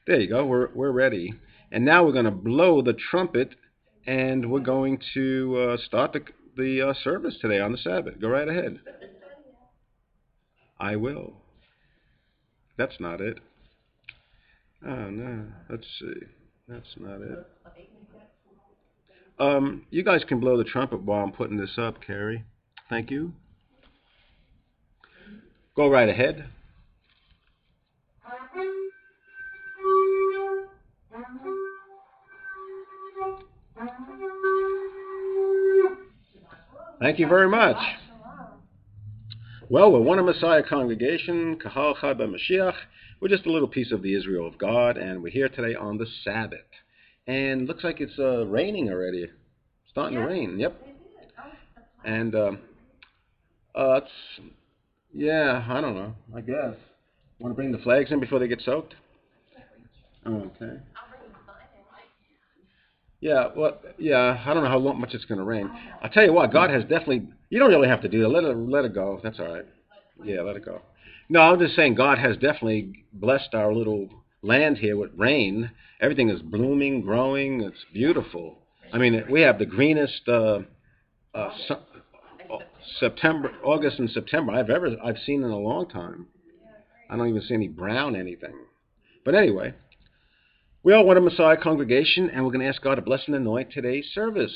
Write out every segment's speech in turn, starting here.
There you go. We're ready. And now we're going to blow the trumpet, and we're going to start the service today on the Sabbath. Go right ahead. I will. That's not it. Oh no. Let's see. That's not it. You guys can blow the trumpet while I'm putting this up, Carrie. Thank you. Go right ahead. Thank you very much. Well, we're one of Messiah congregation, Kahal Chai Mashiach. We're just a little piece of the Israel of God, and we're here today on the Sabbath. And looks like it's raining already. Starting to rain. Yep. And it's yeah, I don't know. I guess. Want to bring the flags in before they get soaked? Okay. Yeah, well, yeah, I don't know how much it's going to rain. I'll tell you what, God has definitely. You don't really have to do that. Let it go. That's all right. Yeah, let it go. No, I'm just saying God has definitely blessed our little land here with rain. Everything is blooming, growing. It's beautiful. I mean, we have the greenest su- September, August, and September I've seen in a long time. I don't even see any brown anything. But anyway, we all want a Messiah congregation, and we're going to ask God to bless and anoint today's service.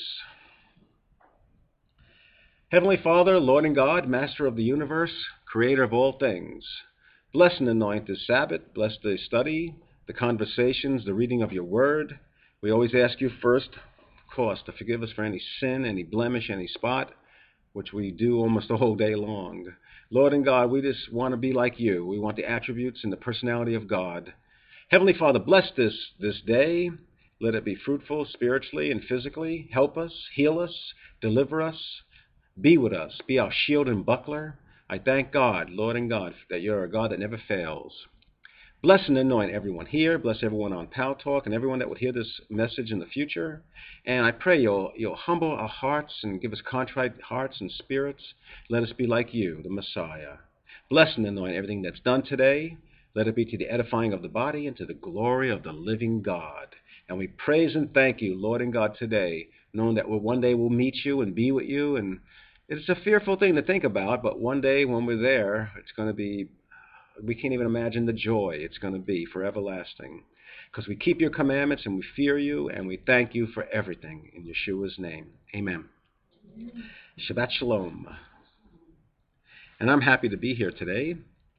Heavenly Father, Lord and God, Master of the universe, Creator of all things, bless and anoint this Sabbath, bless the study, the conversations, the reading of your word. We always ask you first, of course, to forgive us for any sin, any blemish, any spot, which we do almost the whole day long. Lord and God, we just want to be like you. We want the attributes and the personality of God. Heavenly Father, bless this day. Let it be fruitful spiritually and physically. Help us, heal us, deliver us. Be with us. Be our shield and buckler. I thank God, Lord and God, that you're a God that never fails. Bless and anoint everyone here. Bless everyone on Pal Talk and everyone that would hear this message in the future. And I pray you'll humble our hearts and give us contrite hearts and spirits. Let us be like you, the Messiah. Bless and anoint everything that's done today. Let it be to the edifying of the body and to the glory of the living God. And we praise and thank you, Lord and God, today, knowing that one day we'll meet you and be with you. And it's a fearful thing to think about, but one day when we're there, it's going to be, we can't even imagine the joy it's going to be for everlasting. Because we keep your commandments and we fear you and we thank you for everything. In Yeshua's name, amen. Shabbat Shalom. And I'm happy to be here today.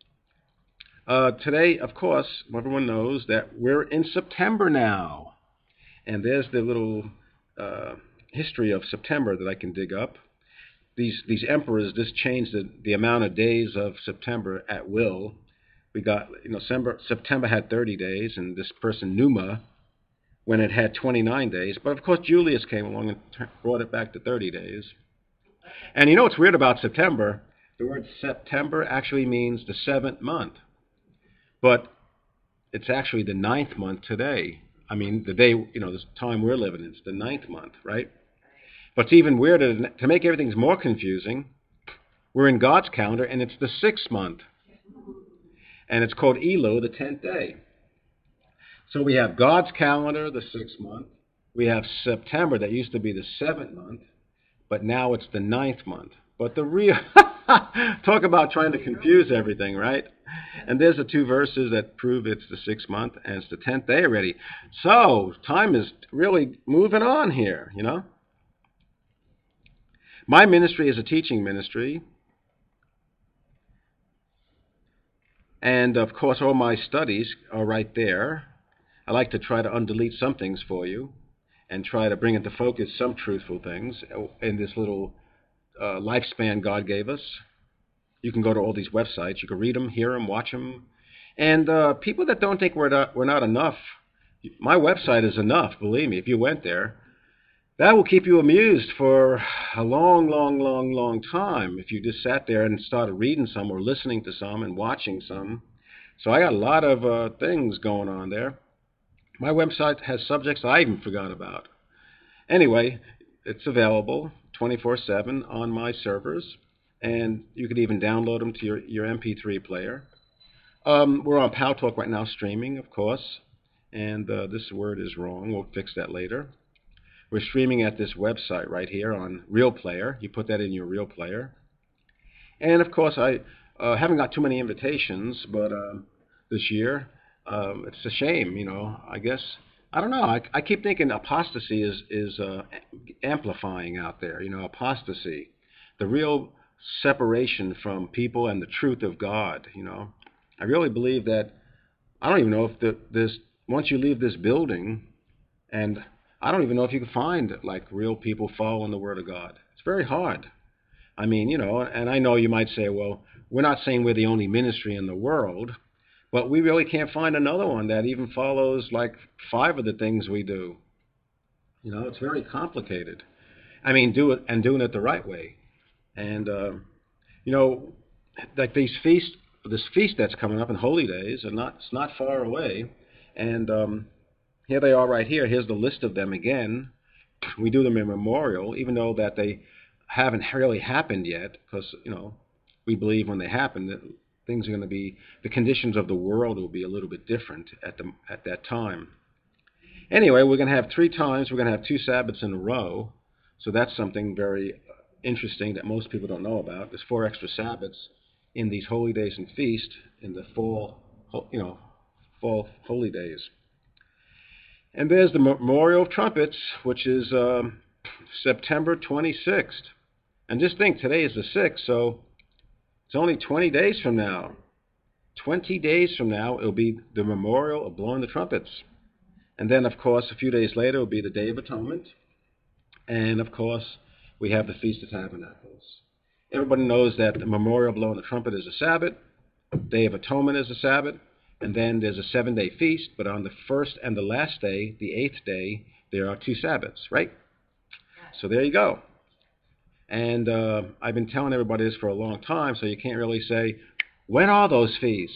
Today, of course, everyone knows that we're in September now. And there's the little history of September that I can dig up. These emperors just changed the amount of days of September at will. We got, September had 30 days, and this person, Numa, when it had 29 days. But, of course, Julius came along and brought it back to 30 days. And you know what's weird about September? The word September actually means the 7th month. But it's actually the 9th month today. I mean, the day, this time we're living in, it's the 9th month, right? But it's even weirder, to make everything more confusing, we're in God's calendar, and it's the 6th month. And it's called Elul, the 10th day. So we have God's calendar, the 6th month. We have September, that used to be the 7th month, but now it's the 9th month. But the real, talk about trying to confuse everything, right? And there's the two verses that prove it's the 6th month, and it's the 10th day already. So time is really moving on here, My ministry is a teaching ministry. And, of course, all my studies are right there. I like to try to undelete some things for you and try to bring into focus some truthful things in this little lifespan God gave us. You can go to all these websites. You can read them, hear them, watch them. And people that don't think we're not enough, my website is enough, believe me, if you went there. That will keep you amused for a long, long, long, long time if you just sat there and started reading some or listening to some and watching some. So I got a lot of things going on there. My website has subjects I even forgot about. Anyway, it's available 24/7 on my servers, and you could even download them to your MP3 player. We're on Pal Talk right now streaming, of course. and this word is wrong. We'll fix that later. We're streaming at this website right here on Real Player. You put that in your Real Player. And of course, I haven't got too many invitations, but this year, it's a shame, I guess. I don't know. I keep thinking apostasy is amplifying out there, apostasy. The real separation from people and the truth of God, I really believe that, I don't even know if there's, once you leave this building, and I don't even know if you can find like real people following the Word of God. It's very hard. I mean, and I know you might say, well, we're not saying we're the only ministry in the world, but we really can't find another one that even follows like 5 of the things we do. It's very complicated. I mean, doing it the right way. And, like this feast that's coming up in Holy Days, it's not far away. And here they are right here. Here's the list of them again. We do them in memorial, even though that they haven't really happened yet, because, we believe when they happen that things are going to be, the conditions of the world will be a little bit different at that time. Anyway, we're going to have 3 times. We're going to have 2 Sabbaths in a row. So that's something very interesting that most people don't know about. There's 4 extra Sabbaths in these holy days and feast in the fall holy days. And there's the Memorial of Trumpets, which is September 26th. And just think, today is the 6th, so it's only 20 days from now. 20 days from now, it'll be the memorial of blowing the trumpets. And then, of course, a few days later, it'll be the Day of Atonement. And, of course, we have the Feast of Tabernacles. Everybody knows that the memorial of blowing the trumpet is a Sabbath. Day of Atonement is a Sabbath. And then there's a 7-day feast. But on the first and the last day, the 8th day, there are 2 Sabbaths, right? So there you go. And I've been telling everybody this for a long time, so you can't really say, when are those feasts?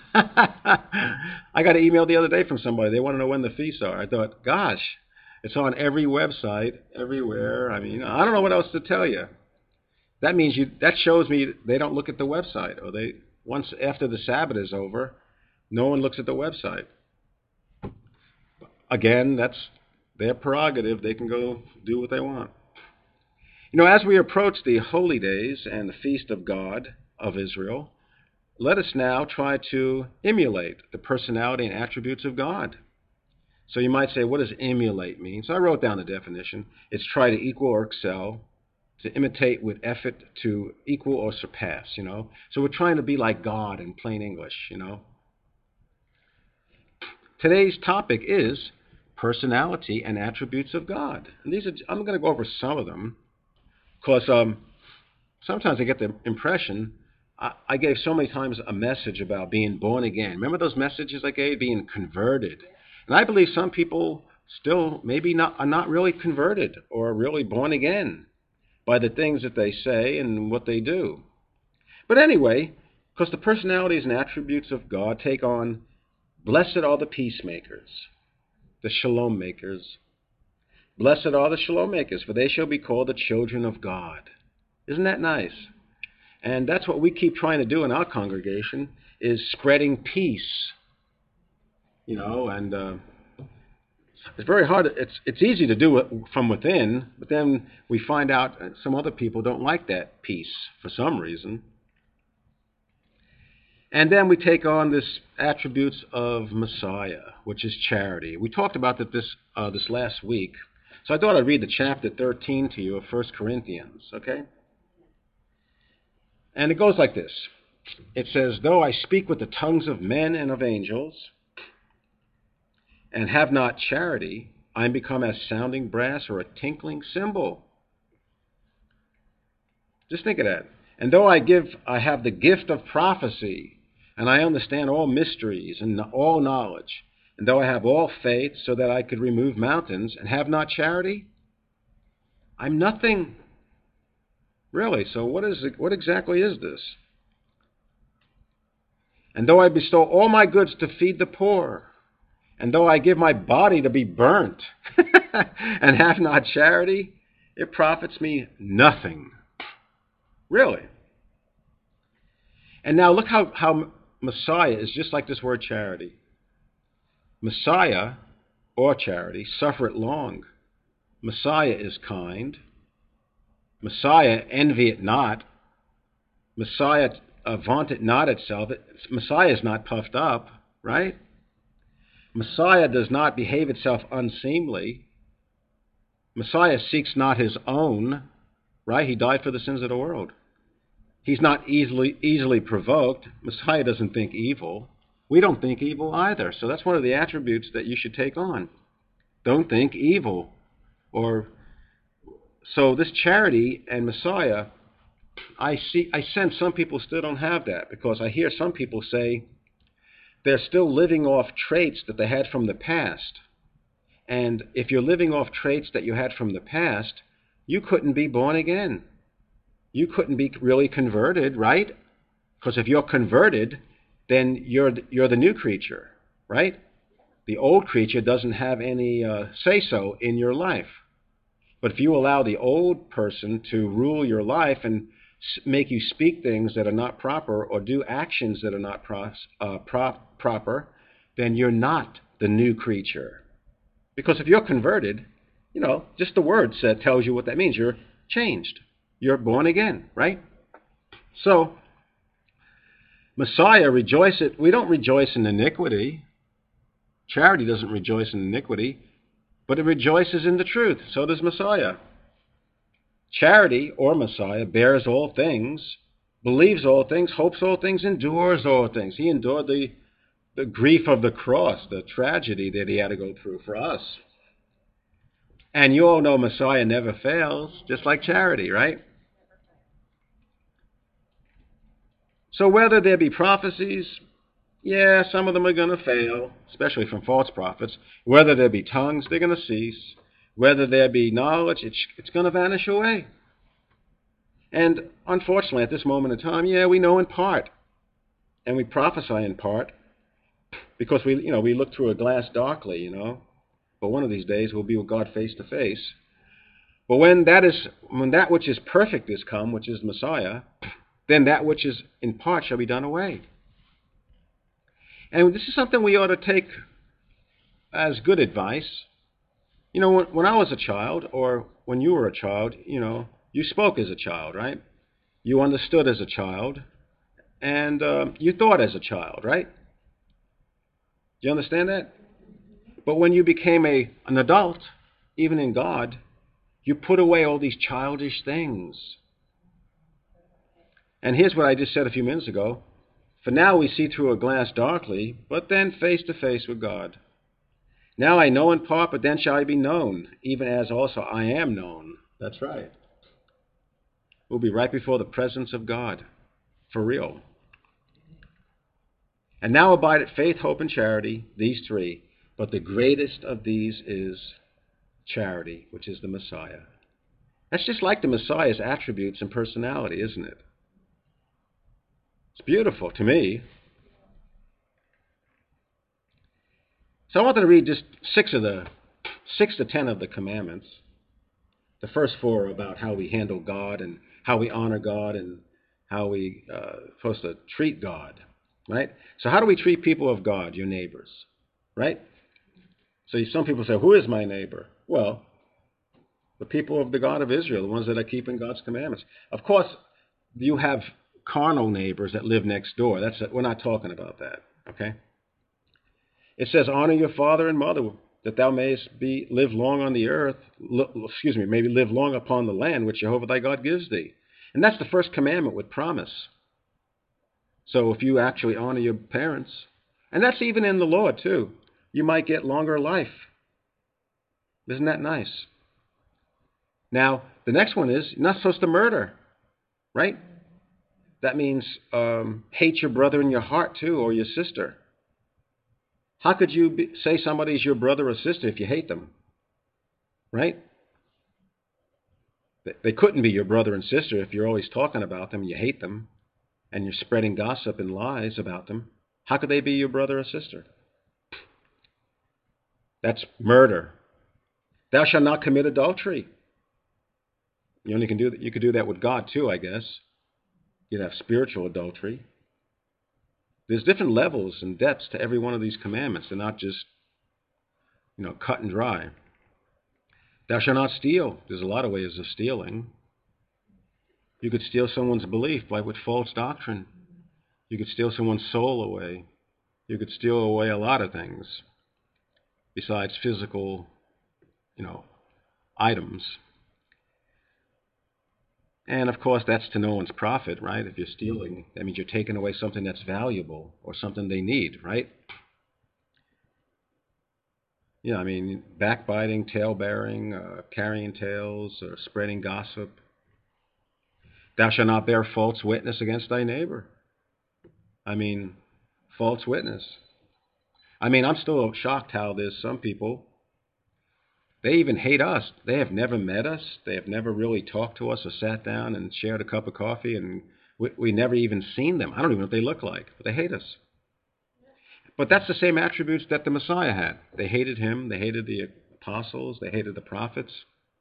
I got an email the other day from somebody. They want to know when the feasts are. I thought, gosh, it's on every website, everywhere. I mean, I don't know what else to tell you. That means that shows me they don't look at the website, or once after the Sabbath is over, no one looks at the website. Again, that's their prerogative. They can go do what they want. As we approach the holy days and the feast of God of Israel, let us now try to emulate the personality and attributes of God. So you might say, what does emulate mean? So I wrote down the definition. It's try to equal or excel, to imitate with effort, to equal or surpass, So we're trying to be like God in plain English, Today's topic is personality and attributes of God. And I'm going to go over some of them. Because sometimes I get the impression, I gave so many times a message about being born again. Remember those messages I gave, being converted? And I believe some people still maybe are not really converted or really born again by the things that they say and what they do. But anyway, because the personalities and attributes of God take on, blessed are the peacemakers, the shalom makers. Blessed are the shalom makers, for they shall be called the children of God. Isn't that nice? And that's what we keep trying to do in our congregation, is spreading peace. And it's very hard. It's easy to do it from within, but then we find out some other people don't like that peace for some reason. And then we take on this attributes of Messiah, which is charity. We talked about that this last week. So I thought I'd read the chapter 13 to you of 1 Corinthians, okay? And it goes like this. It says, though I speak with the tongues of men and of angels, and have not charity, I am become as sounding brass or a tinkling cymbal. Just think of that. And though I have the gift of prophecy, and I understand all mysteries and all knowledge, and though I have all faith so that I could remove mountains and have not charity, I'm nothing. Really, so what exactly is this? And though I bestow all my goods to feed the poor, and though I give my body to be burnt and have not charity, it profits me nothing. Really. And now look how Messiah is just like this word charity. Messiah, or charity, suffereth long. Messiah is kind. Messiah envieth not. Messiah vaunteth not itself. Messiah is not puffed up, right? Messiah does not behave itself unseemly. Messiah seeks not his own, right? He died for the sins of the world. He's not easily provoked. Messiah doesn't think evil. We don't think evil either. So that's one of the attributes that you should take on. Don't think evil. So this charity and Messiah, I sense some people still don't have that, because I hear some people say they're still living off traits that they had from the past. And if you're living off traits that you had from the past, you couldn't be born again. You couldn't be really converted, right? Because if you're converted, then you're the new creature, right? The old creature doesn't have any say-so in your life. But if you allow the old person to rule your life and make you speak things that are not proper or do actions that are not proper, then you're not the new creature. Because if you're converted, just the word tells you what that means. You're changed. You're born again, right? So, Messiah rejoiceth. We don't rejoice in iniquity. Charity doesn't rejoice in iniquity, but it rejoices in the truth. So does Messiah. Charity, or Messiah, bears all things, believes all things, hopes all things, endures all things. He endured the grief of the cross, the tragedy that he had to go through for us. And you all know Messiah never fails, just like charity, right? So whether there be prophecies, yeah, some of them are going to fail, especially from false prophets. Whether there be tongues, they're going to cease. Whether there be knowledge, it's going to vanish away. And unfortunately, at this moment in time, yeah, we know in part. And we prophesy in part. Because we look through a glass darkly, But one of these days we'll be with God face to face. But when that which is perfect is come, which is Messiah, then that which is in part shall be done away. And this is something we ought to take as good advice. When I was a child, or when you were a child, you spoke as a child, right? You understood as a child, and you thought as a child, right? Do you understand that? But when you became an adult, even in God, you put away all these childish things. And here's what I just said a few minutes ago. For now we see through a glass darkly, but then face to face with God. Now I know in part, but then shall I be known, even as also I am known. That's right. We'll be right before the presence of God, for real. And now abide faith, hope, and charity, these three. But the greatest of these is charity, which is the Messiah. That's just like the Messiah's attributes and personality, isn't it? It's beautiful to me. So I wanted to read just 6 to 10 of the commandments. The first 4 are about how we handle God and how we honor God and how we supposed to treat God, right? So how do we treat people of God, your neighbors, right? So some people say, who is my neighbor? Well, the people of the God of Israel, the ones that are keeping God's commandments. Of course, you have carnal neighbors that live next door. We're not talking about that, okay? It says, honor your father and mother, that thou mayest live long on the earth, maybe live long upon the land which Jehovah thy God gives thee. And that's the first commandment with promise. So if you actually honor your parents, and that's even in the Lord too, you might get longer life. Isn't that nice? Now, the next one is, you're not supposed to murder, right? That means hate your brother in your heart too, or your sister. How could you say somebody's your brother or sister if you hate them? Right? They couldn't be your brother and sister if you're always talking about them and you hate them and you're spreading gossip and lies about them. How could they be your brother or sister? That's murder. Thou shalt not commit adultery. You could do that with God too, I guess. You'd have spiritual adultery. There's different levels and depths to every one of these commandments. They're not just cut and dry. Thou shalt not steal. There's a lot of ways of stealing. You could steal someone's belief with false doctrine. You could steal someone's soul away. You could steal away a lot of things besides physical, items. And of course, that's to no one's profit, right? If you're stealing, that means you're taking away something that's valuable or something they need, right? Yeah, I mean, backbiting, tale-bearing, carrying tales, spreading gossip. Thou shalt not bear false witness against thy neighbor. I mean, false witness. I mean, I'm still shocked how there's some people, they even hate us. They have never met us. They have never really talked to us or sat down and shared a cup of coffee, and we never even seen them. I don't even know what they look like, but they hate us. But that's the same attributes that the Messiah had. They hated him. They hated the apostles. They hated the prophets.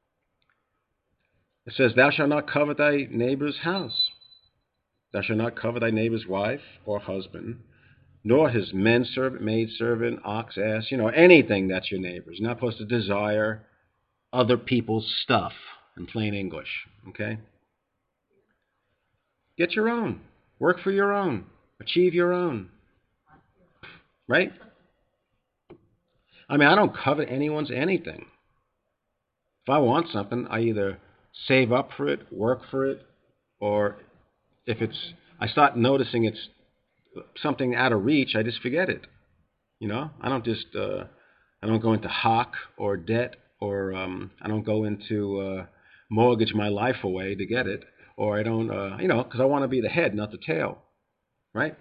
It says, thou shalt not covet thy neighbor's house. Thou shalt not covet thy neighbor's wife or husband, nor his manservant, maidservant, ox, ass, anything that's your neighbor's. You're not supposed to desire other people's stuff, in plain English, okay? Get your own. Work for your own. Achieve your own. Right? I mean, I don't covet anyone's anything. If I want something, I either save up for it, work for it, or if I start noticing it's something out of reach, I just forget it. I don't just, I don't go into hock or debt, or I don't go into mortgage my life away to get it, or I don't, because I want to be the head, not the tail, right?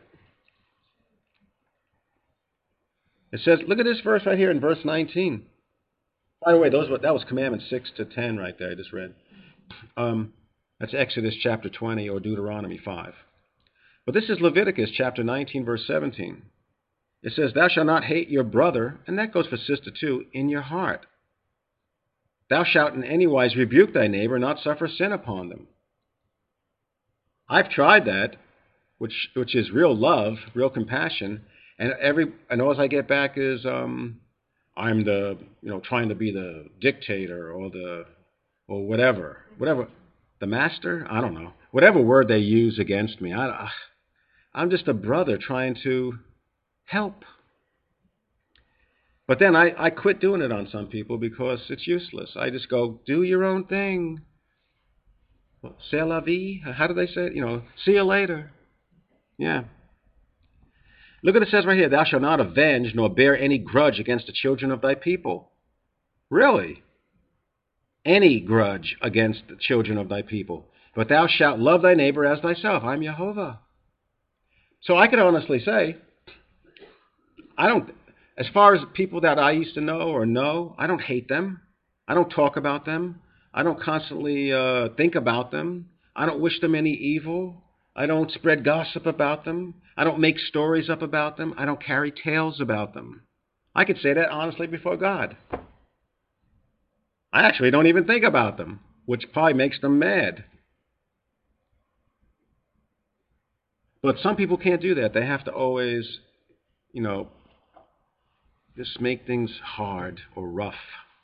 It says, look at this verse right here in verse 19. By the way, that was Commandments 6 to 10 right there I just read. That's Exodus chapter 20 or Deuteronomy 5. But this is Leviticus chapter 19, verse 17. It says, thou shalt not hate your brother, and that goes for sister too, in your heart. Thou shalt in any wise rebuke thy neighbor, not suffer sin upon them. I've tried that, which is real love, real compassion, and all I get back is I'm the trying to be the dictator or whatever the master. I don't know, whatever word they use against me. I'm just a brother trying to help. But then I quit doing it on some people because it's useless. I just go, do your own thing. C'est la vie. How do they say it? See you later. Yeah. Look what it says right here. Thou shalt not avenge nor bear any grudge against the children of thy people. Really? Any grudge against the children of thy people. But thou shalt love thy neighbor as thyself. I'm Jehovah. So I could honestly say, as far as people that I used to know, I don't hate them. I don't talk about them. I don't constantly think about them. I don't wish them any evil. I don't spread gossip about them. I don't make stories up about them. I don't carry tales about them. I could say that honestly before God. I actually don't even think about them, which probably makes them mad. But some people can't do that. They have to always, just make things hard or rough.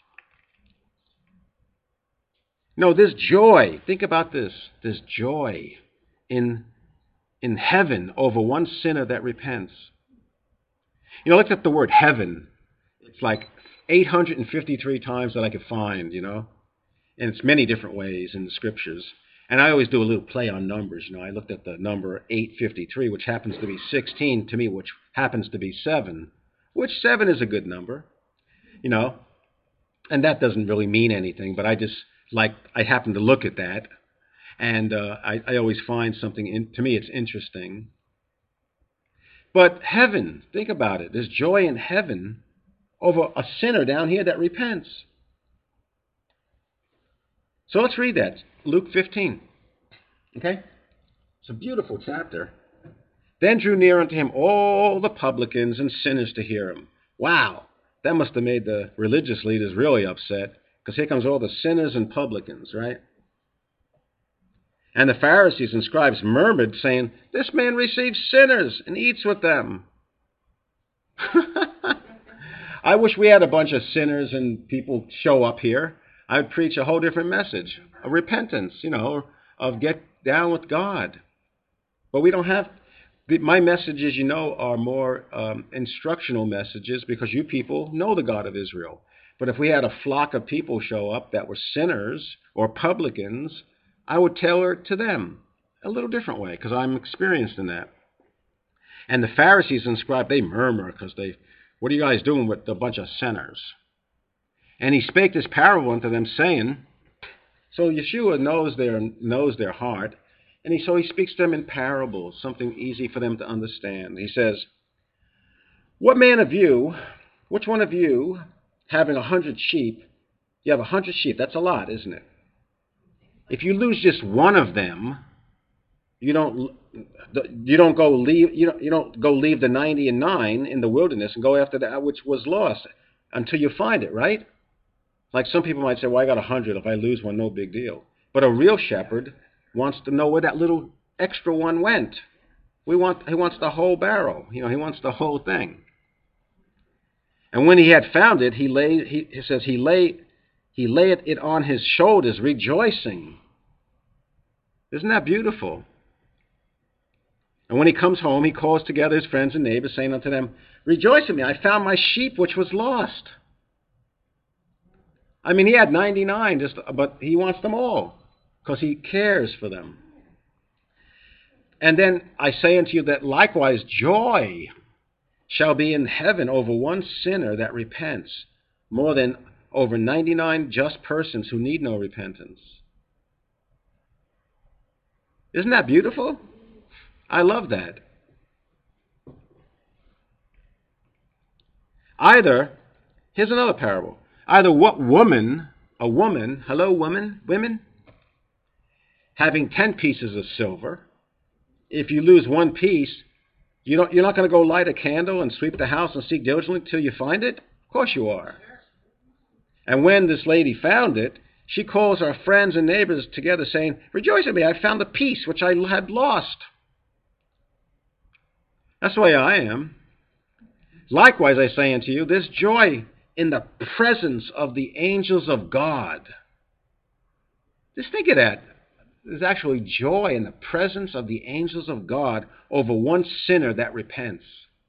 There's joy. Think about this. There's joy in heaven over one sinner that repents. Look at the word heaven. It's like 853 times that I could find, and it's many different ways in the scriptures. And I always do a little play on numbers. I looked at the number 853, which happens to be 16 to me, which happens to be 7, which 7 is a good number, and that doesn't really mean anything, but I happen to look at that. And I always find something, to me it's interesting. But heaven, think about it. There's joy in heaven over a sinner down here that repents. So let's read that. Luke 15. Okay? It's a beautiful chapter. Then drew near unto him all the publicans and sinners to hear him. Wow, that must have made the religious leaders really upset, because here comes all the sinners and publicans, right? And the Pharisees and scribes murmured, saying, this man receives sinners and eats with them. I wish we had a bunch of sinners and people show up here. I would preach a whole different message, of repentance, of get down with God. But we don't have, my messages, are more instructional messages because you people know the God of Israel. But if we had a flock of people show up that were sinners or publicans, I would tailor it to them a little different way because I'm experienced in that. And the Pharisees and scribes, they murmur because what are you guys doing with a bunch of sinners? And he spake this parable unto them, saying, so Yeshua knows their heart, and so he speaks to them in parables, something easy for them to understand. He says, which one of you, having 100 sheep, you have 100 sheep, that's a lot, isn't it? If you lose just one of them, you don't go leave the 99 in the wilderness and go after that which was lost until you find it, right? Like some people might say, well, I got 100. If I lose one, no big deal. But a real shepherd wants to know where that little extra one went. He wants the whole barrel. He wants the whole thing. And when he had found it, he laid it on his shoulders, rejoicing. Isn't that beautiful? And when he comes home, he calls together his friends and neighbors, saying unto them, rejoice with me, I found my sheep which was lost. I mean, he had 99, but he wants them all because he cares for them. And then I say unto you that likewise joy shall be in heaven over one sinner that repents, more than over 99 just persons who need no repentance. Isn't that beautiful? I love that. Here's another parable. Either what woman, hello women, having 10 pieces of silver, if you lose one piece, you're not going to go light a candle and sweep the house and seek diligently till you find it? Of course you are. And when this lady found it, she calls our friends and neighbors together, saying, rejoice with me, I found the piece which I had lost. That's the way I am. Likewise, I say unto you, there's joy in the presence of the angels of God. Just think of that. There's actually joy in the presence of the angels of God over one sinner that repents.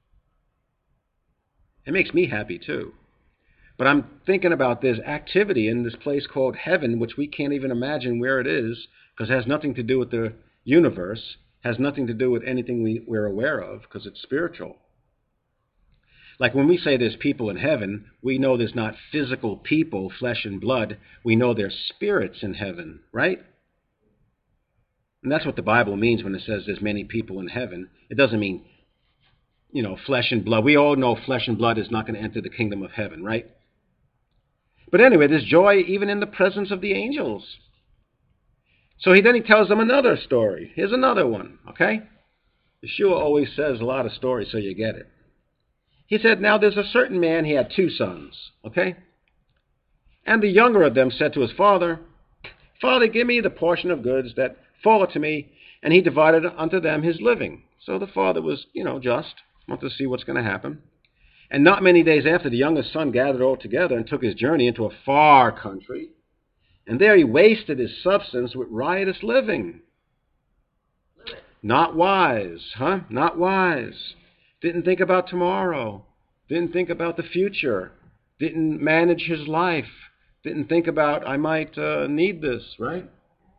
It makes me happy too. But I'm thinking about this activity in this place called heaven, which we can't even imagine where it is, because it has nothing to do with the universe, has nothing to do with anything we're aware of, because it's spiritual. Like when we say there's people in heaven, we know there's not physical people, flesh and blood. We know there's spirits in heaven, right? And that's what the Bible means when it says there's many people in heaven. It doesn't mean, flesh and blood. We all know flesh and blood is not going to enter the kingdom of heaven, right? But anyway, there's joy even in the presence of the angels. So he tells them another story. Here's another one, okay? Yeshua always says a lot of stories so you get it. He said, now there's a certain man, he had 2 sons, okay? And the younger of them said to his father, Father, give me the portion of goods that falleth to me. And he divided unto them his living. So the father was, just, wanted to see what's going to happen. And not many days after, the youngest son gathered all together and took his journey into a far country. And there he wasted his substance with riotous living. Not wise, huh? Not wise. Didn't think about tomorrow. Didn't think about the future. Didn't manage his life. Didn't think about, I might need this, right?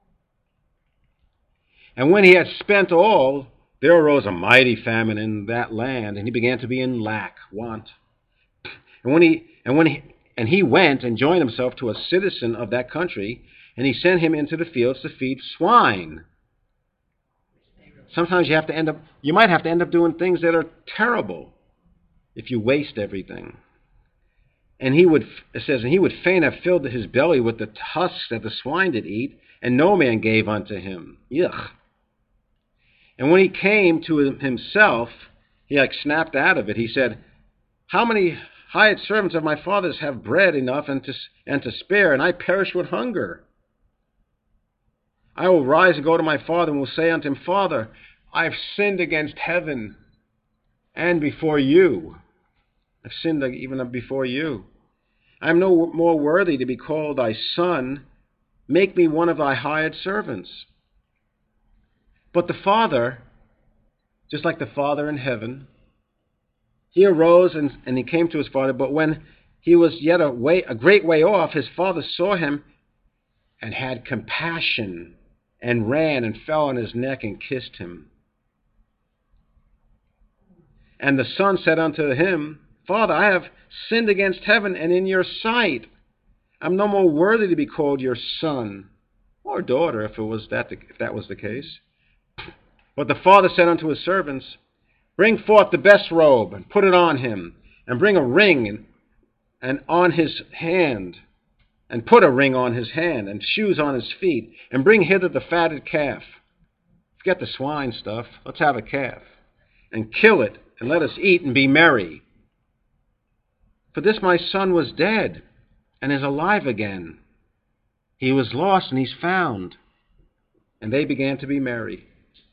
And when he had spent all, there arose a mighty famine in that land, and he began to be in lack, want. And he went and joined himself to a citizen of that country, and he sent him into the fields to feed swine. Sometimes you might have to end up doing things that are terrible if you waste everything. And he would fain have filled his belly with the husks that the swine did eat, and no man gave unto him. Yuck. And when he came to himself, he snapped out of it. He said, how many hired servants of my father's have bread enough and to spare, and I perish with hunger? I will rise and go to my father, and will say unto him, Father, I have sinned against heaven and before you. I've sinned even before you. I am no more worthy to be called thy son. Make me one of thy hired servants. But the father, just like the Father in heaven, he arose and he came to his father. But when he was yet a great way off, his father saw him and had compassion and ran and fell on his neck and kissed him. And the son said unto him, Father, I have sinned against heaven and in your sight. I'm no more worthy to be called your son or daughter, if that was the case. But the father said unto his servants, Bring forth the best robe and put it on him, and bring a ring and on his hand, and put a ring on his hand, and shoes on his feet, and bring hither the fatted calf. Forget the swine stuff. Let's have a calf. And kill it, and let us eat and be merry. For this my son was dead, and is alive again. He was lost, and he's found. And they began to be merry.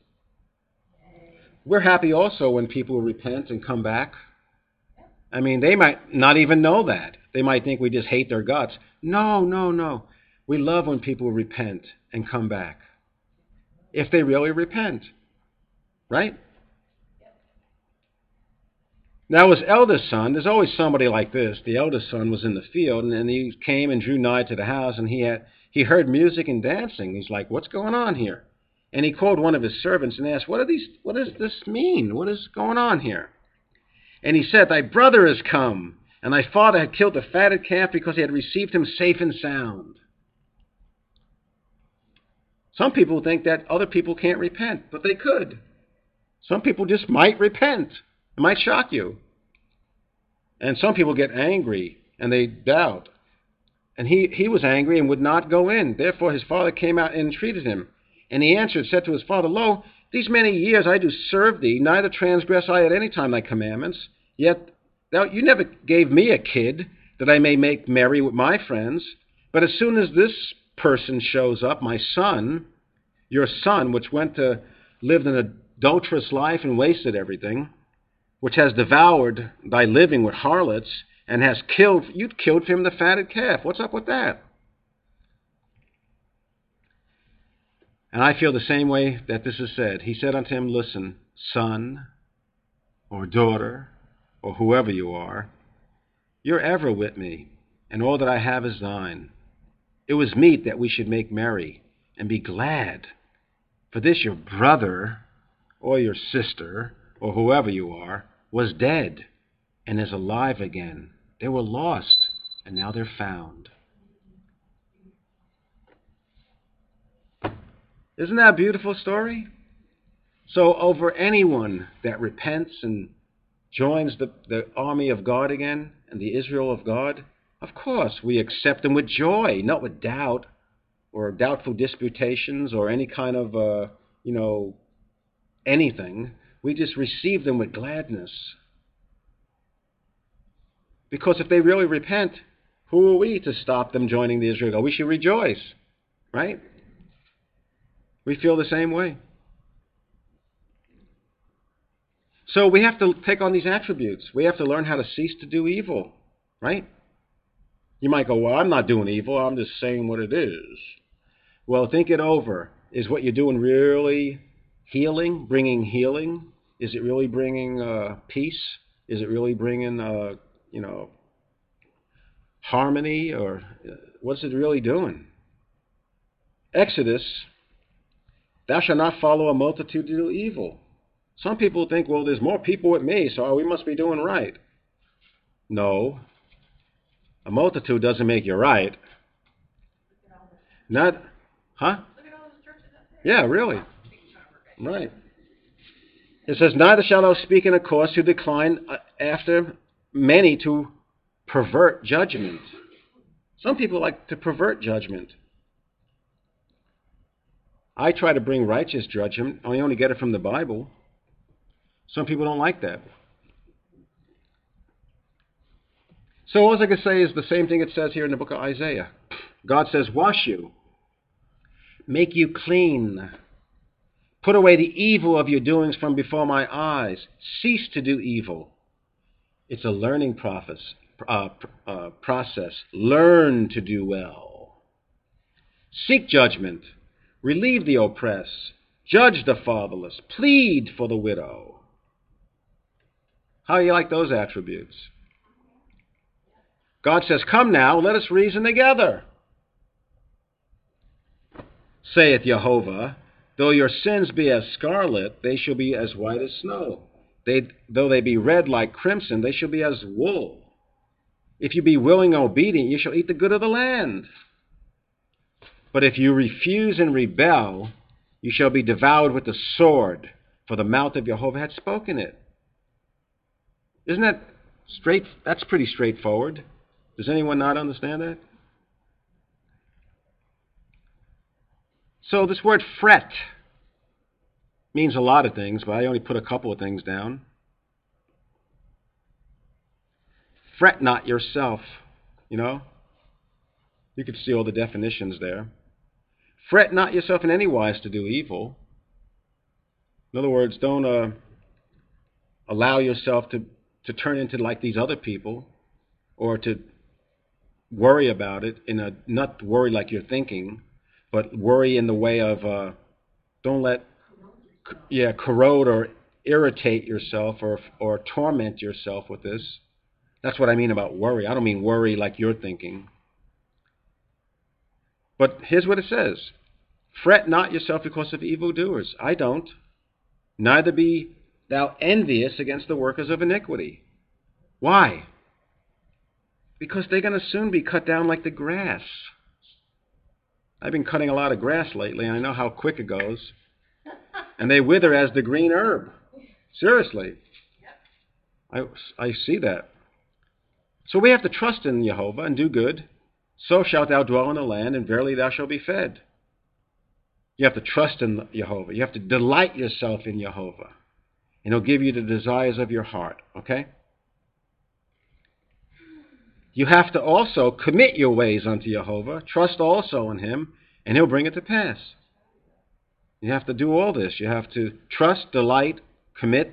We're happy also when people repent and come back. I mean, they might not even know that. They might think we just hate their guts. No. We love when people repent and come back. If they really repent. Right? Now his eldest son, there's always somebody like this. The eldest son was in the field, and he came and drew nigh to the house, and he heard music and dancing. He's like, what's going on here? And he called one of his servants and asked, what does this mean? What is going on here? And he said, Thy brother is come, and thy father had killed the fatted calf because he had received him safe and sound. Some people think that other people can't repent, but they could. Some people just might repent. It might shock you. And some people get angry, and they doubt. And he was angry and would not go in. Therefore his father came out and entreated him. And he answered, said to his father, Lo, these many years I do serve thee, neither transgress I at any time thy commandments. Yet you never gave me a kid, that I may make merry with my friends. But as soon as this person shows up, my son, your son, which lived an adulterous life and wasted everything, which has devoured thy living with harlots, and you'd killed for him the fatted calf. What's up with that? And I feel the same way that this is said. He said unto him, Listen, son, or daughter, or whoever you are, you're ever with me, and all that I have is thine. It was meet that we should make merry, and be glad. For this your brother, or your sister, or whoever you are, was dead, and is alive again. They were lost, and now they're found. Isn't that a beautiful story? So over anyone that repents and joins the army of God again, and the Israel of God, of course we accept them with joy, not with doubt, or doubtful disputations, or any kind of, anything. We just receive them with gladness. Because if they really repent, who are we to stop them joining the Israel? We should rejoice, right? We feel the same way. So we have to take on these attributes. We have to learn how to cease to do evil, right? You might go, well, I'm not doing evil. I'm just saying what it is. Well, think it over. Is what you're doing really healing, bringing healing? Is it really bringing peace? Is it really bringing, harmony? Or what's it really doing? Exodus, thou shalt not follow a multitude to do evil. Some people think, well, there's more people with me, so we must be doing right. No. A multitude doesn't make you right. Not, huh? Yeah, really. Right. It says, neither shalt thou speak in a cause to decline after many to pervert judgment. Some people like to pervert judgment. I try to bring righteous judgment. I only get it from the Bible. Some people don't like that. So all I can say is the same thing it says here in the book of Isaiah. God says, wash you, make you clean, put away the evil of your doings from before my eyes, cease to do evil, It's a learning process. Learn to do well. Seek judgment. Relieve the oppressed. Judge the fatherless. Plead for the widow. How do you like those attributes? God says, "Come now, let us reason together. Saith Jehovah, though your sins be as scarlet, they shall be as white as snow. Though they be red like crimson, they shall be as wool. If you be willing and obedient, you shall eat the good of the land. But if you refuse and rebel, you shall be devoured with the sword, for the mouth of Jehovah hath spoken it." Isn't that straight? That's pretty straightforward. Does anyone not understand that? So this word fret means a lot of things, but I only put a couple of things down. Fret not yourself, You could see all the definitions there. Fret not yourself in any wise to do evil. In other words, don't allow yourself to turn into like these other people, or to worry about it not worry like you're thinking, but worry in the way of don't let corrode or irritate yourself or torment yourself with this. That's what I mean about worry. I don't mean worry like you're thinking. But here's what it says. Fret not yourself because of evildoers. I don't. Neither be thou envious against the workers of iniquity. Why? Because they're going to soon be cut down like the grass. I've been cutting a lot of grass lately, and I know how quick it goes. And they wither as the green herb. Seriously. I see that. So we have to trust in Jehovah and do good. So shalt thou dwell in the land, and verily thou shalt be fed. You have to trust in Jehovah. You have to delight yourself in Jehovah. And He'll give you the desires of your heart. Okay? You have to also commit your ways unto Jehovah. Trust also in Him, and He'll bring it to pass. You have to do all this. You have to trust, delight, commit.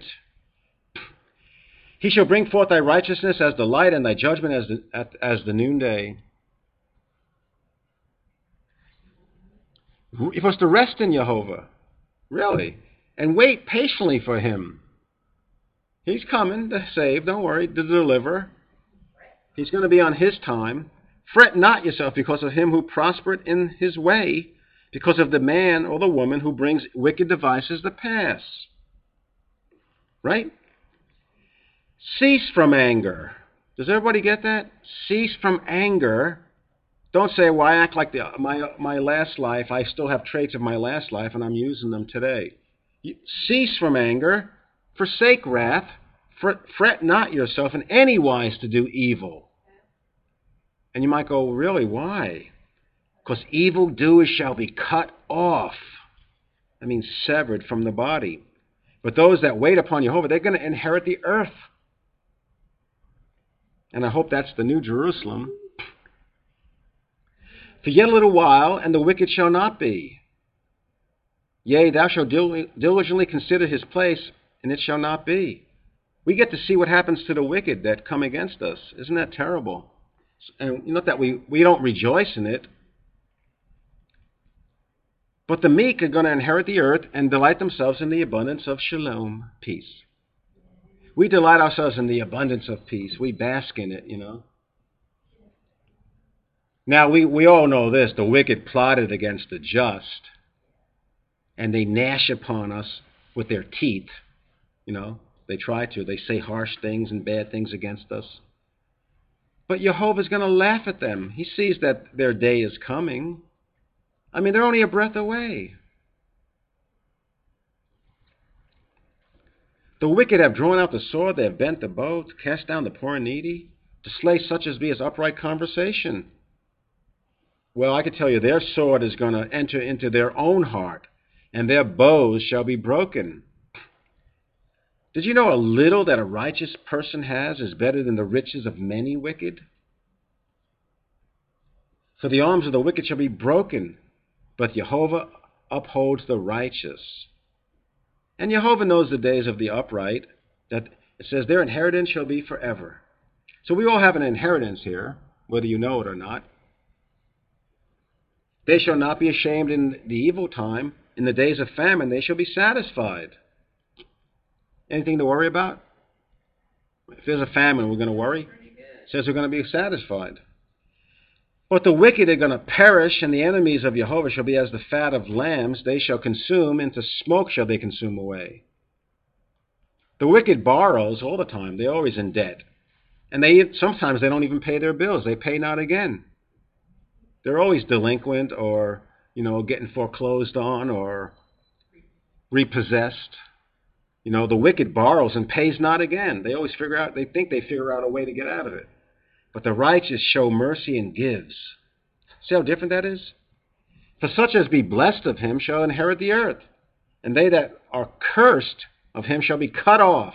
He shall bring forth thy righteousness as the light, and thy judgment as the noonday. You're supposed to rest in Jehovah, really, and wait patiently for Him. He's coming to save, don't worry, to deliver. He's going to be on His time. Fret not yourself because of him who prospered in his way, because of the man or the woman who brings wicked devices to pass. Right? Cease from anger. Does everybody get that? Cease from anger. Don't say, well, I act like my last life. I still have traits of my last life, and I'm using them today. Cease from anger. Forsake wrath. Fret not yourself in any wise to do evil. And you might go, really, why? Because evildoers shall be cut off. That means severed from the body. But those that wait upon Jehovah, they're going to inherit the earth. And I hope that's the New Jerusalem. For yet a little while, and the wicked shall not be. Yea, thou shalt diligently consider his place, and it shall not be. We get to see what happens to the wicked that come against us. Isn't that terrible? And not that we don't rejoice in it. But the meek are going to inherit the earth and delight themselves in the abundance of shalom, peace. We delight ourselves in the abundance of peace. We bask in it, Now, we all know this. The wicked plotted against the just, and they gnash upon us with their teeth. They try to. They say harsh things and bad things against us. But Jehovah's going to laugh at them. He sees that their day is coming. I mean, they're only a breath away. The wicked have drawn out the sword, they have bent the bow, to cast down the poor and needy, to slay such as be as upright conversation. Well, I can tell you, their sword is going to enter into their own heart, and their bows shall be broken. Did you know a little that a righteous person has is better than the riches of many wicked? For the arms of the wicked shall be broken, but Jehovah upholds the righteous. And Jehovah knows the days of the upright, that It says their inheritance shall be forever. So we all have an inheritance here, whether you know it or not. They shall not be ashamed in the evil time. In the days of famine they shall be satisfied. Anything to worry about? If there's a famine, we're going to worry? It says we're going to be satisfied. But the wicked are going to perish, and the enemies of Jehovah shall be as the fat of lambs. They shall consume, into smoke shall they consume away. The wicked borrows all the time. They're always in debt. And sometimes they don't even pay their bills. They pay not again. They're always delinquent or, getting foreclosed on or repossessed. The wicked borrows and pays not again. They think they figure out a way to get out of it. But the righteous show mercy and gives. See how different that is? For such as be blessed of him shall inherit the earth, and they that are cursed of him shall be cut off.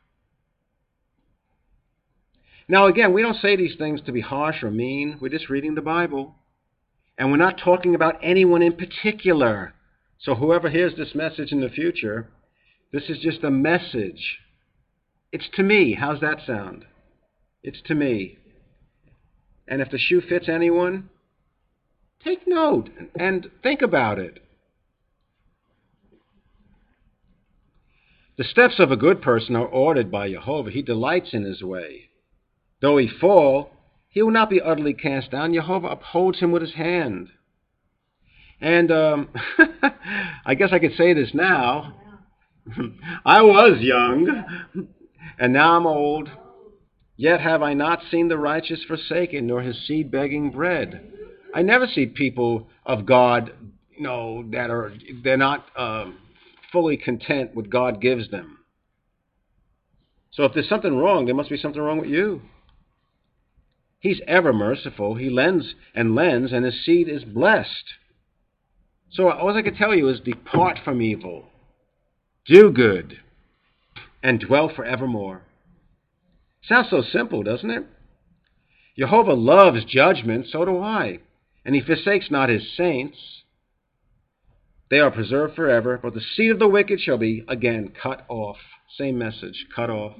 Now again, we don't say these things to be harsh or mean. We're just reading the Bible. And we're not talking about anyone in particular. So whoever hears this message in the future, this is just a message. It's to me. How's that sound? It's to me. And if the shoe fits anyone, take note and think about it. The steps of a good person are ordered by Jehovah. He delights in his way. Though he fall, he will not be utterly cast down. Jehovah upholds him with his hand. And I guess I could say this now. I was young, and now I'm old. Yet have I not seen the righteous forsaken, nor his seed begging bread. I never see people of God, they're not fully content with what God gives them. So if there's something wrong, there must be something wrong with you. He's ever merciful. He lends, and his seed is blessed. So all I can tell you is depart from evil, do good, and dwell forevermore. Sounds so simple, doesn't it? Jehovah loves judgment, so do I. And he forsakes not his saints. They are preserved forever, but the seed of the wicked shall be again cut off. Same message, cut off.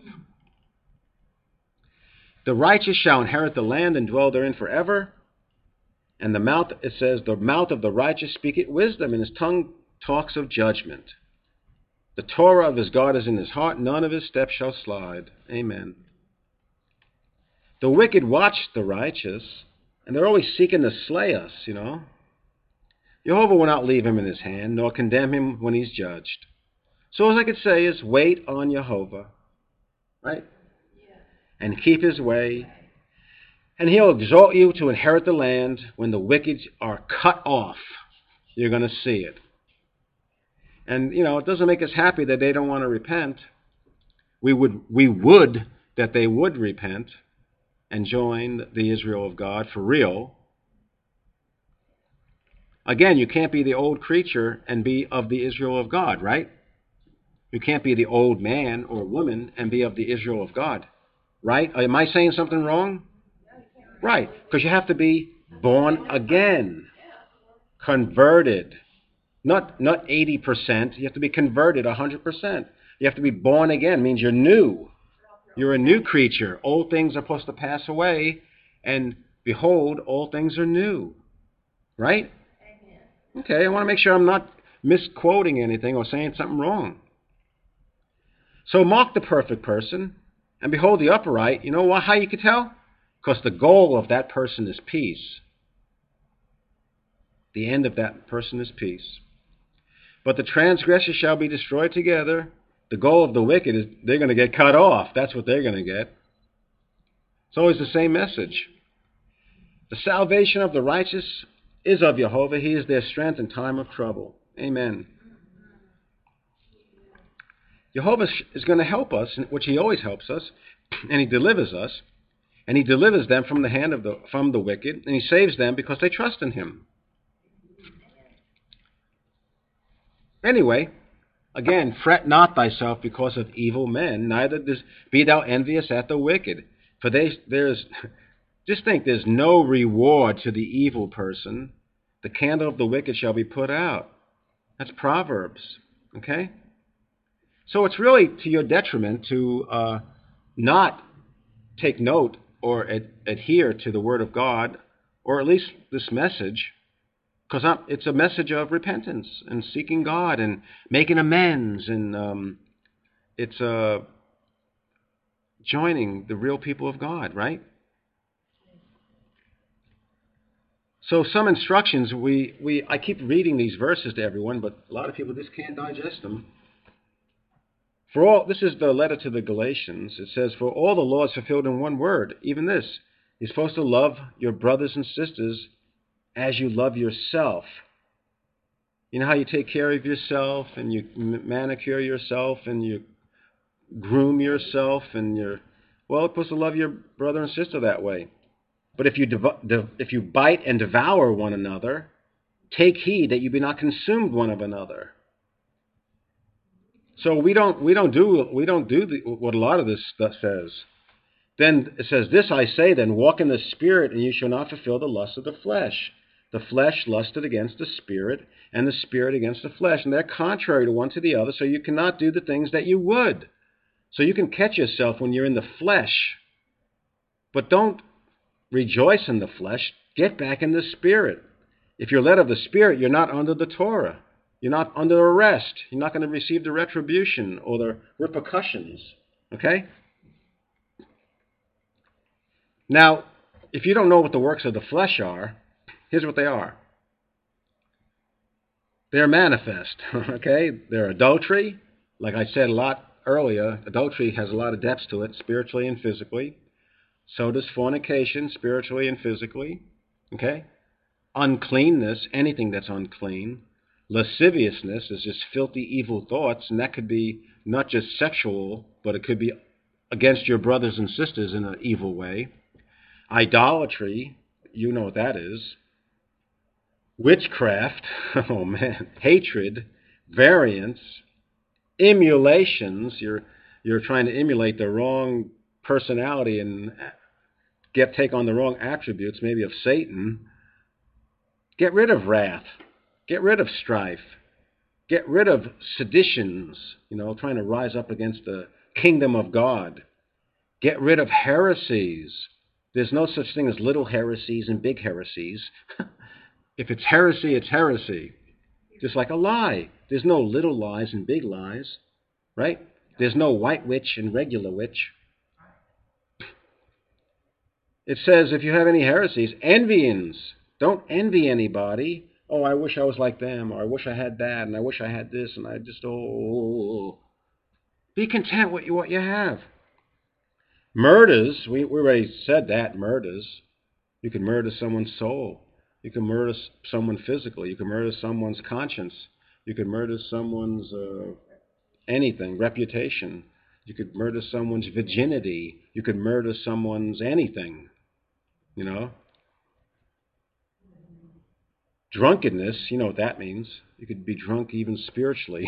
The righteous shall inherit the land and dwell therein forever. And it says, the mouth of the righteous speaketh wisdom, and his tongue talks of judgment. The Torah of his God is in his heart, none of his steps shall slide. Amen. The wicked watch the righteous, and they're always seeking to slay us, Jehovah will not leave him in his hand, nor condemn him when he's judged. So all I could say is wait on Jehovah, right? Yeah. And keep his way. And he'll exalt you to inherit the land when the wicked are cut off. You're going to see it. And, it doesn't make us happy that they don't want to repent. We would that they would repent and join the Israel of God for real. Again, you can't be the old creature and be of the Israel of God, right? You can't be the old man or woman and be of the Israel of God, right? Am I saying something wrong? Right, because you have to be born again, converted. Not 80%, you have to be converted 100%. You have to be born again, it means you're new. You're a new creature. Old things are supposed to pass away, and behold, all things are new. Right? Okay, I want to make sure I'm not misquoting anything or saying something wrong. So mark the perfect person, and behold the upright. You know how you can tell? Because the goal of that person is peace. The end of that person is peace. But the transgressors shall be destroyed together. The goal of the wicked is they're going to get cut off. That's what they're going to get. It's always the same message. The salvation of the righteous is of Jehovah. He is their strength in time of trouble. Amen. Jehovah is going to help us, which he always helps us, and he delivers us, and he delivers them from the hand from the wicked, and he saves them because they trust in him. Anyway, again, fret not thyself because of evil men, neither be thou envious at the wicked. For just think, there's no reward to the evil person. The candle of the wicked shall be put out. That's Proverbs, okay? So it's really to your detriment to not take note or adhere to the Word of God, or at least this message, because it's a message of repentance and seeking God and making amends, and it's joining the real people of God, right? So some instructions, I keep reading these verses to everyone, but a lot of people just can't digest them. This is the letter to the Galatians. It says, for all the law is fulfilled in one word, even this. You're supposed to love your brothers and sisters as you love yourself. You know how you take care of yourself and you manicure yourself and you groom yourself and you're supposed to love your brother and sister that way. But if you bite and devour one another, take heed that you be not consumed one of another. So we don't do what a lot of this stuff says. Then it says, this I say then, walk in the Spirit, and you shall not fulfill the lust of the flesh. The flesh lusted against the Spirit, and the Spirit against the flesh. And they're contrary to one to the other, so you cannot do the things that you would. So you can catch yourself when you're in the flesh. But don't rejoice in the flesh. Get back in the Spirit. If you're led of the Spirit, you're not under the Torah. You're not under arrest. You're not going to receive the retribution or the repercussions. Okay? Now, if you don't know what the works of the flesh are, here's what they are. They're manifest. Okay? They're adultery. Like I said a lot earlier, adultery has a lot of depths to it, spiritually and physically. So does fornication, spiritually and physically. Okay? Uncleanness, anything that's unclean. Lasciviousness is just filthy, evil thoughts, and that could be not just sexual, but it could be against your brothers and sisters in an evil way. Idolatry, you know what that is. Witchcraft, oh man, hatred, variance, emulations, you're trying to emulate the wrong personality and take on the wrong attributes, maybe of Satan. Get rid of wrath. Get rid of strife. Get rid of seditions, trying to rise up against the kingdom of God. Get rid of heresies. There's no such thing as little heresies and big heresies. If it's heresy, it's heresy. Just like a lie. There's no little lies and big lies, right? There's no white witch and regular witch. It says if you have any heresies, envyings. Don't envy anybody. Oh, I wish I was like them, or I wish I had that, and I wish I had this, and I just, Be content with what you have. Murders, we already said that, murders. You can murder someone's soul. You can murder someone physically. You can murder someone's conscience. You can murder someone's anything, reputation. You could murder someone's virginity. You could murder someone's anything, Drunkenness, you know what that means. You could be drunk even spiritually.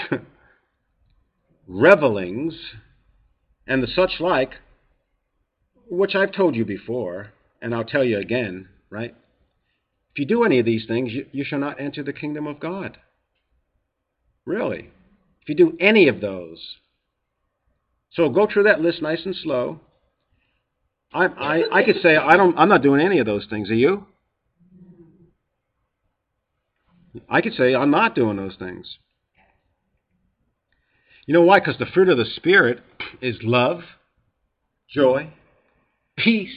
Revelings, and the such like, which I've told you before, and I'll tell you again, right? If you do any of these things, you shall not enter the kingdom of God. Really. If you do any of those. So go through that list nice and slow. I could say I'm not doing any of those things. Are you? I could say I'm not doing those things. You know why? Because the fruit of the Spirit is love, joy, peace,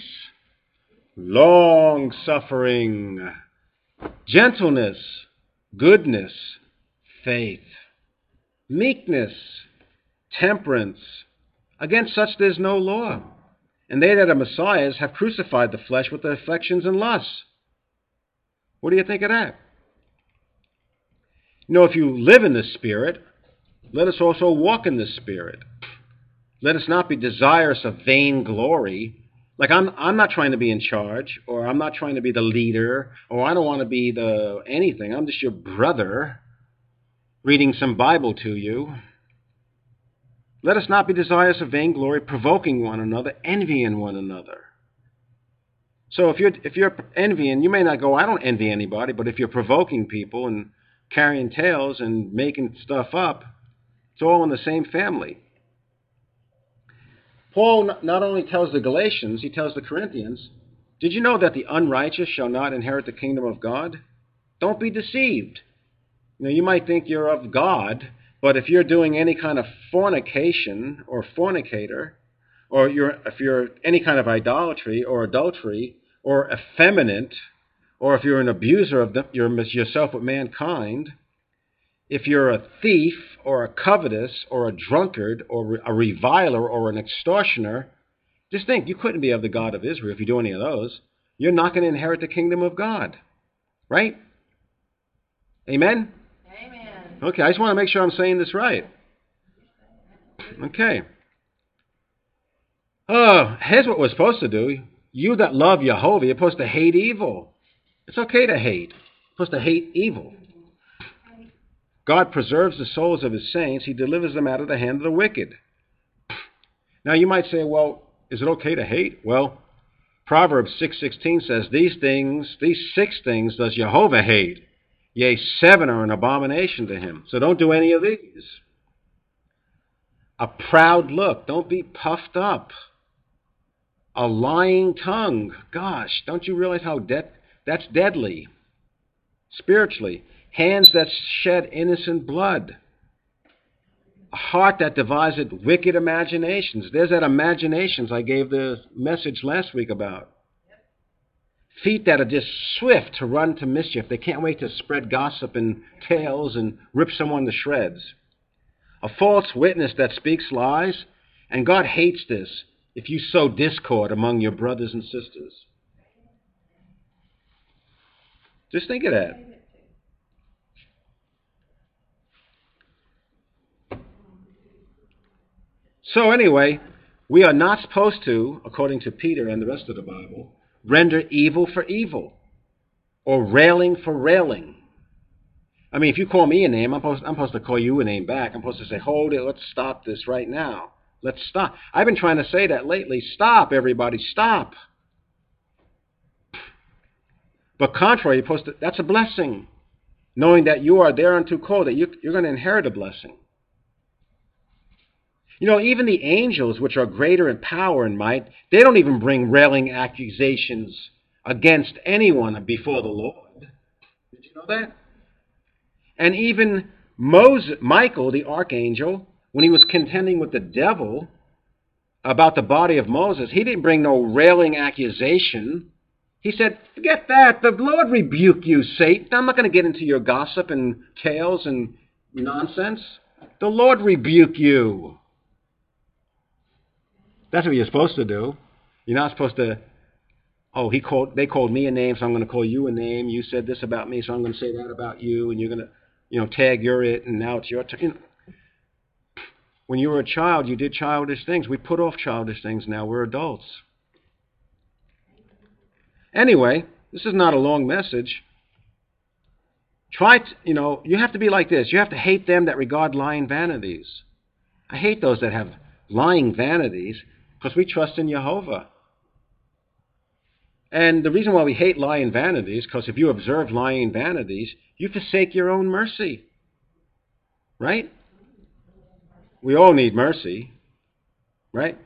long-suffering, gentleness, goodness, faith, meekness, temperance. Against such there's no law. And they that are Messiahs have crucified the flesh with the affections and lusts. What do you think of that? If you live in the Spirit, let us also walk in the Spirit. Let us not be desirous of vain glory. Like I'm not trying to be in charge, or I'm not trying to be the leader, or I don't want to be the anything. I'm just your brother reading some Bible to you. Let us not be desirous of vain glory, provoking one another, envying one another. So if you're envying, you may not go, I don't envy anybody, but if you're provoking people and carrying tales and making stuff up, It's all in the same family. Paul not only tells the Galatians, he tells the Corinthians, did you know that the unrighteous shall not inherit the kingdom of God? Don't be deceived. You might think you're of God, but if you're doing any kind of fornication or fornicator, or if you're any kind of idolatry or adultery or effeminate, or if you're an abuser of yourself with mankind, if you're a thief or a covetous or a drunkard or a reviler or an extortioner, just think, you couldn't be of the God of Israel if you do any of those. You're not going to inherit the kingdom of God. Right? Amen? Amen. Okay, I just want to make sure I'm saying this right. Okay. Here's what we're supposed to do. You that love Jehovah, you're supposed to hate evil. It's okay to hate. You're supposed to hate evil. God preserves the souls of his saints. He delivers them out of the hand of the wicked. Now you might say, well, is it okay to hate? Well, Proverbs 6:16 says, these 6 things does Jehovah hate. Yea, 7 are an abomination to him. So don't do any of these. A proud look. Don't be puffed up. A lying tongue. Gosh, don't you realize how that's deadly? Spiritually. Hands that shed innocent blood. A heart that deviseth wicked imaginations. There's that imaginations I gave the message last week about. Feet that are just swift to run to mischief. They can't wait to spread gossip and tales and rip someone to shreds. A false witness that speaks lies. And God hates this if you sow discord among your brothers and sisters. Just think of that. So anyway, we are not supposed to, according to Peter and the rest of the Bible, render evil for evil or railing for railing. I mean, if you call me a name, I'm supposed to call you a name back. I'm supposed to say, hold it, let's stop this right now. Let's stop. I've been trying to say that lately. Stop, everybody, stop. But contrary, that's a blessing, knowing that you are thereunto called, that you're going to inherit a blessing. Even the angels, which are greater in power and might, they don't even bring railing accusations against anyone before the Lord. Did you know that? And even Michael, the archangel, when he was contending with the devil about the body of Moses, he didn't bring no railing accusation. He said, forget that. The Lord rebuke you, Satan. I'm not going to get into your gossip and tales and nonsense. The Lord rebuke you. That's what you're supposed to do. You're not supposed to, they called me a name, so I'm going to call you a name. You said this about me, so I'm going to say that about you, and you're going to, tag you're it, and now it's your turn. When you were a child, you did childish things. We put off childish things now. We're adults. Anyway, this is not a long message. You have to be like this. You have to hate them that regard lying vanities. I hate those that have lying vanities, because we trust in Jehovah. And the reason why we hate lying vanities, because if you observe lying vanities, you forsake your own mercy. Right? We all need mercy. Right?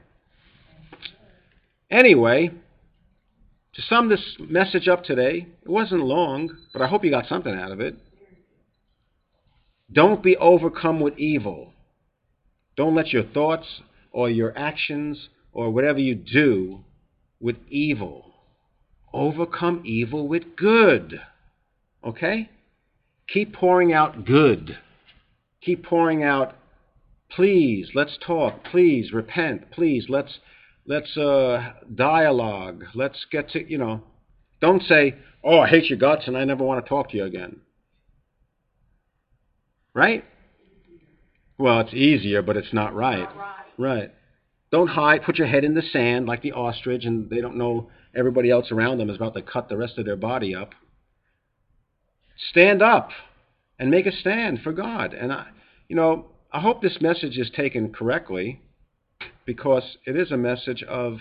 Anyway, to sum this message up today, it wasn't long, but I hope you got something out of it. Don't be overcome with evil. Don't let your thoughts or your actions or whatever you do with evil. Overcome evil with good. Okay? Keep pouring out good. Keep pouring out, please, let's talk. Please, repent. Please, let's dialogue. Let's get to, don't say, I hate your guts and I never want to talk to you again. Right? Well, it's easier, but it's not right. Right. Don't hide. Put your head in the sand like the ostrich, and they don't know everybody else around them is about to cut the rest of their body up. Stand up and make a stand for God. And I hope this message is taken correctly, because it is a message of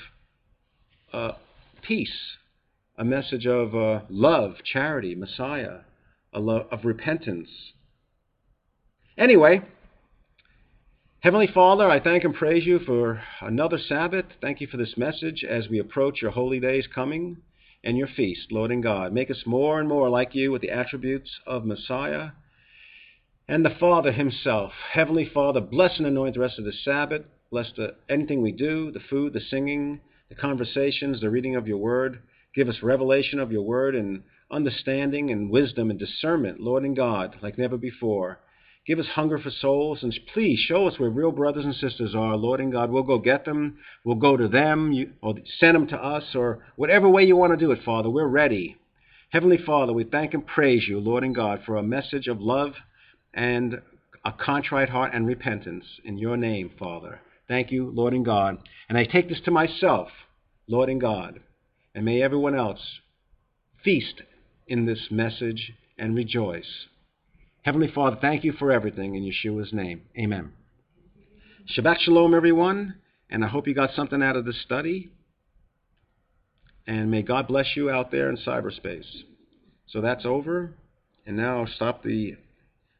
peace, a message of love, charity, Messiah, of repentance. Anyway, Heavenly Father, I thank and praise you for another Sabbath. Thank you for this message as we approach your holy days coming and your feast, Lord and God. Make us more and more like you with the attributes of Messiah and the Father himself. Heavenly Father, bless and anoint the rest of the Sabbath. Bless anything we do, the food, the singing, the conversations, the reading of your word. Give us revelation of your word and understanding and wisdom and discernment, Lord and God, like never before. Give us hunger for souls, and please show us where real brothers and sisters are, Lord and God. We'll go get them. We'll go to them, or send them to us, or whatever way you want to do it, Father. We're ready. Heavenly Father, we thank and praise you, Lord and God, for a message of love and a contrite heart and repentance in your name, Father. Thank you, Lord and God. And I take this to myself, Lord and God, and may everyone else feast in this message and rejoice. Heavenly Father, thank you for everything in Yeshua's name. Amen. Shabbat Shalom, everyone, and I hope you got something out of this study. And may God bless you out there in cyberspace. So that's over, and now I'll stop the